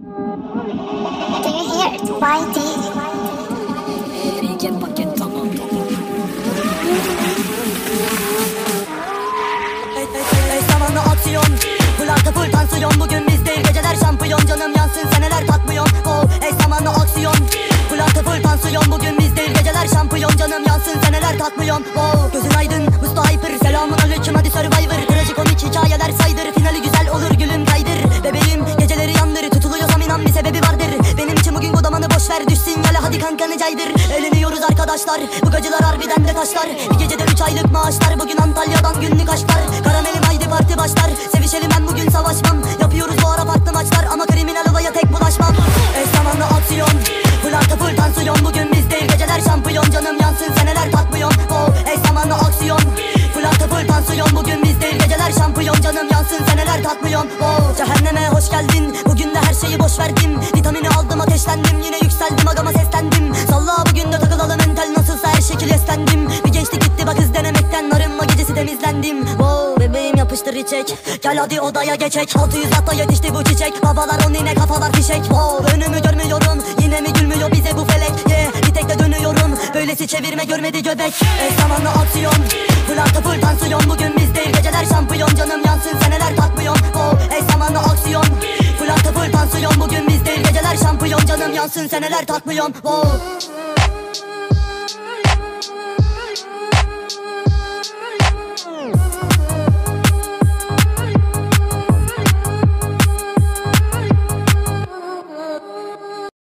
Do you hear it? YT. Ey zamanlı aksiyon, full artı full tansiyon. Bugün biz değil geceler şampiyon. Canım yansın seneler takmıyorum. Oh ey zamanlı aksiyon, full artı full tansiyon. Bugün biz değil geceler şampiyon. Canım yansın seneler takmıyorum. Oh gözün aydın Musta Hyper. Selamun aleyküm hadi Survivor. Trajikomik hikayeler saydır. Finali güzel olur gülüm kaydır. Bebeğim geceleri yandır. Tutuluyorsam inan bir sebebi vardır. Benim için bugün godamanı boşver. Düş sinyale hadi kankanı caydır. Eğleniyoruz arkadaşlar. Bu geceler harbiden de taşlar. Bir gecede 3 aylık maaşlar. Bugün Antalya'dan günlük aşklar. Karamelim haydi parti başlar. Sevişelim ben bugün savaşmam. Yapıyoruz bu ara farklı maçlar. Ama kriminal olaya tek bulaşmam. Eş zamanlı aksiyon, full artı full tansiyon. Bugün biz değil geceler şampiyon. Canım yansın seneler takmıyorum. Oh eş zamanlı aksiyon, full artı full tansiyon. Bugün biz değil geceler şampiyon. Canım yansın seneler takmıyorum. Oh cehenneme hoş geldin. Bugün de her şeyi boş verdim. Vitamini aldım ateşlendim. Yine yükseldim agama seslendim. Salla bugün de takılalım entel. Nasılsa her şekil eslendim. Bir geçti gitti bak hız denemekten. Arınma gecesi temizlendim. Wow bebeğim yapıştır içek. Gel hadi odaya geçek. 600 watta yetişti bu çiçek. Babalar on yine kafalar fişek. Wow önümü görmüyorum. Yine mi gülmüyor bize bu felek. Yeah bir tek de dönüyorum. Böylesi çevirme görmedi göbek. Zamanlı aksiyon, full artı full tansiyon. Bugün biz değil geceler şampiyon. Canım yansın seneler takmıyorum. Oh zamanlı aksiyon, full artı full tansiyon. Bugün biz değil geceler şampiyon. Canım yansın seneler takmıyorum. Wow